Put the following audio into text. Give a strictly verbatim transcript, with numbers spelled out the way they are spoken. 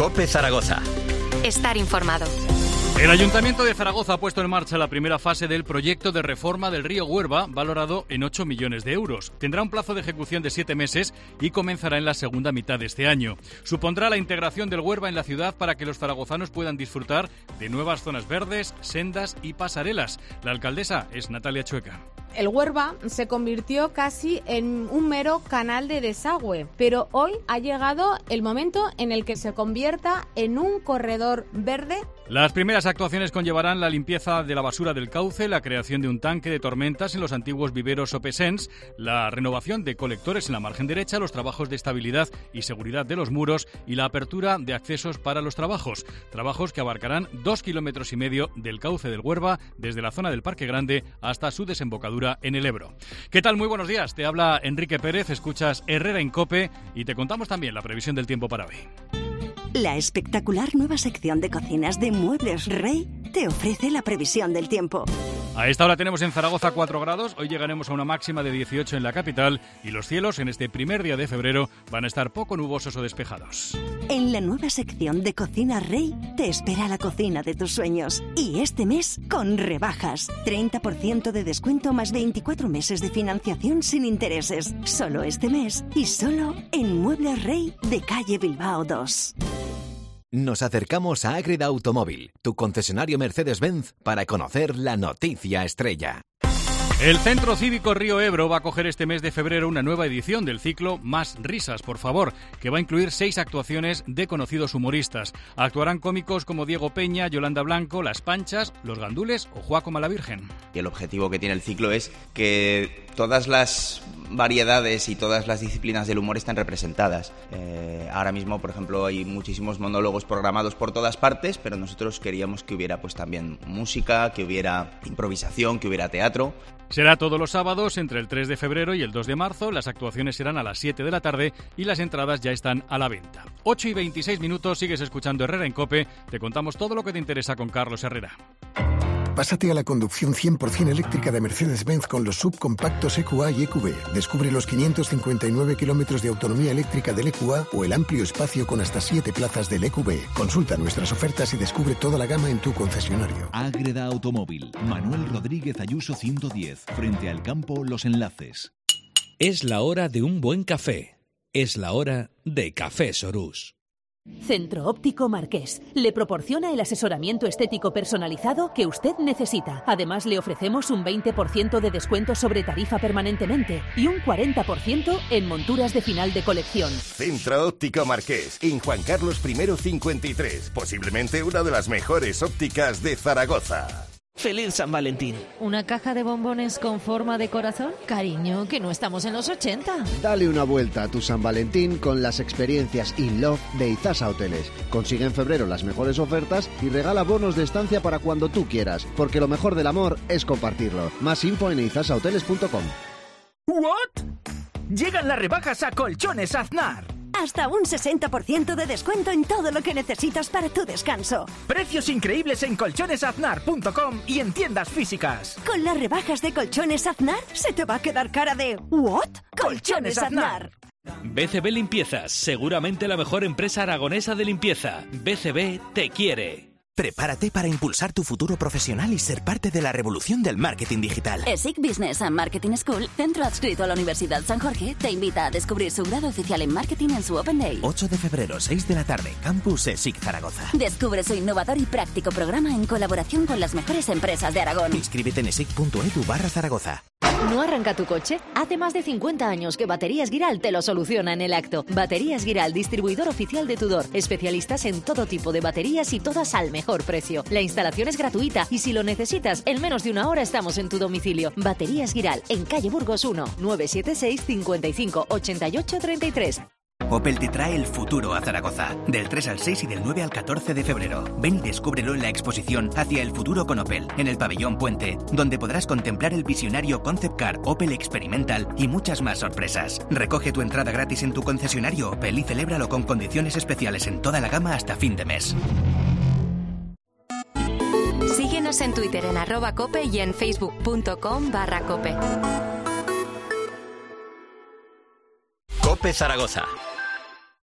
COPE Zaragoza. Estar informado. El Ayuntamiento de Zaragoza ha puesto en marcha la primera fase del proyecto de reforma del río Huerva, valorado en ocho millones de euros. Tendrá un plazo de ejecución de siete meses y comenzará en la segunda mitad de este año. Supondrá la integración del Huerva en la ciudad para que los zaragozanos puedan disfrutar de nuevas zonas verdes, sendas y pasarelas. La alcaldesa es Natalia Chueca. El Huerva se convirtió casi en un mero canal de desagüe, pero hoy ha llegado el momento en el que se convierta en un corredor verde. Las primeras actuaciones conllevarán la limpieza de la basura del cauce, la creación de un tanque de tormentas en los antiguos viveros Opesens, la renovación de colectores en la margen derecha, los trabajos de estabilidad y seguridad de los muros y la apertura de accesos para los trabajos. Trabajos que abarcarán dos kilómetros y medio del cauce del Huerva, desde la zona del Parque Grande hasta su desembocadura en el Ebro. ¿Qué tal? Muy buenos días. Te habla Enrique Pérez, escuchas Herrera en COPE y te contamos también la previsión del tiempo para hoy. La espectacular nueva sección de cocinas de Muebles Rey te ofrece la previsión del tiempo. A esta hora tenemos en Zaragoza cuatro grados, hoy llegaremos a una máxima de dieciocho en la capital y los cielos en este primer día de febrero van a estar poco nubosos o despejados. En la nueva sección de Cocina Rey te espera la cocina de tus sueños. Y este mes con rebajas. treinta por ciento de descuento más veinticuatro meses de financiación sin intereses. Solo este mes y solo en Muebles Rey de calle Bilbao dos. Nos acercamos a Ágreda Automóvil, tu concesionario Mercedes-Benz, para conocer la noticia estrella. El Centro Cívico Río Ebro va a acoger este mes de febrero una nueva edición del ciclo Más Risas, por favor, que va a incluir seis actuaciones de conocidos humoristas. Actuarán cómicos como Diego Peña, Yolanda Blanco, Las Panchas, Los Gandules o Juaco Malavirgen. Y el objetivo que tiene el ciclo es que todas las variedades y todas las disciplinas del humor están representadas. Eh, ahora mismo, por ejemplo, hay muchísimos monólogos programados por todas partes, pero nosotros queríamos que hubiera pues también música, que hubiera improvisación, que hubiera teatro. Será todos los sábados entre el tres de febrero y el dos de marzo. Las actuaciones serán a las siete de la tarde y las entradas ya están a la venta. ocho y veintiséis minutos, sigues escuchando Herrera en COPE. Te contamos todo lo que te interesa con Carlos Herrera. Pásate a la conducción cien por ciento eléctrica de Mercedes-Benz con los subcompactos E Q A y E Q B. Descubre los quinientos cincuenta y nueve kilómetros de autonomía eléctrica del E Q A o el amplio espacio con hasta siete plazas del E Q B. Consulta nuestras ofertas y descubre toda la gama en tu concesionario. Ágreda Automóvil. Manuel Rodríguez Ayuso ciento diez. Frente al campo Los Enlaces. Es la hora de un buen café. Es la hora de Café Sorús. Centro Óptico Marqués. Le proporciona el asesoramiento estético personalizado que usted necesita. Además, le ofrecemos un veinte por ciento de descuento sobre tarifa permanentemente y un cuarenta por ciento en monturas de final de colección. Centro Óptico Marqués, en Juan Carlos primero cincuenta y tres. Posiblemente una de las mejores ópticas de Zaragoza. ¡Feliz San Valentín! ¿Una caja de bombones con forma de corazón? Cariño, que no estamos en los ochenta. Dale una vuelta a tu San Valentín con las experiencias In Love de Izasa Hoteles. Consigue en febrero las mejores ofertas y regala bonos de estancia para cuando tú quieras, porque lo mejor del amor es compartirlo. Más info en izasa hoteles punto com. ¿What? Llegan las rebajas a Colchones Aznar. Hasta un sesenta por ciento de descuento en todo lo que necesitas para tu descanso. Precios increíbles en colchones aznar punto com y en tiendas físicas. Con las rebajas de Colchones Aznar, se te va a quedar cara de ¿what? Colchones Aznar. B C B Limpiezas, seguramente la mejor empresa aragonesa de limpieza. B C B te quiere. Prepárate para impulsar tu futuro profesional y ser parte de la revolución del marketing digital. ESIC Business and Marketing School, centro adscrito a la Universidad San Jorge, te invita a descubrir su grado oficial en marketing en su Open Day. ocho de febrero, seis de la tarde, Campus ESIC Zaragoza. Descubre su innovador y práctico programa en colaboración con las mejores empresas de Aragón. Inscríbete en esic punto edu barra Zaragoza. ¿No arranca tu coche? Hace más de cincuenta años que Baterías Giral te lo soluciona en el acto. Baterías Giral, distribuidor oficial de Tudor. Especialistas en todo tipo de baterías y todas al mejor precio. La instalación es gratuita y si lo necesitas, en menos de una hora estamos en tu domicilio. Baterías Giral, en calle Burgos uno, nueve siete seis, cincuenta y cinco, ochenta y ocho, treinta y tres. Opel te trae el futuro a Zaragoza, del tres al seis y del nueve al catorce de febrero. Ven y descúbrelo en la exposición Hacia el futuro con Opel, en el pabellón Puente, donde podrás contemplar el visionario Concept Car Opel Experimental y muchas más sorpresas. Recoge tu entrada gratis en tu concesionario Opel y celébralo con condiciones especiales en toda la gama hasta fin de mes. Síguenos en Twitter en arroba cope y en facebook punto com barra cope. COPE Zaragoza.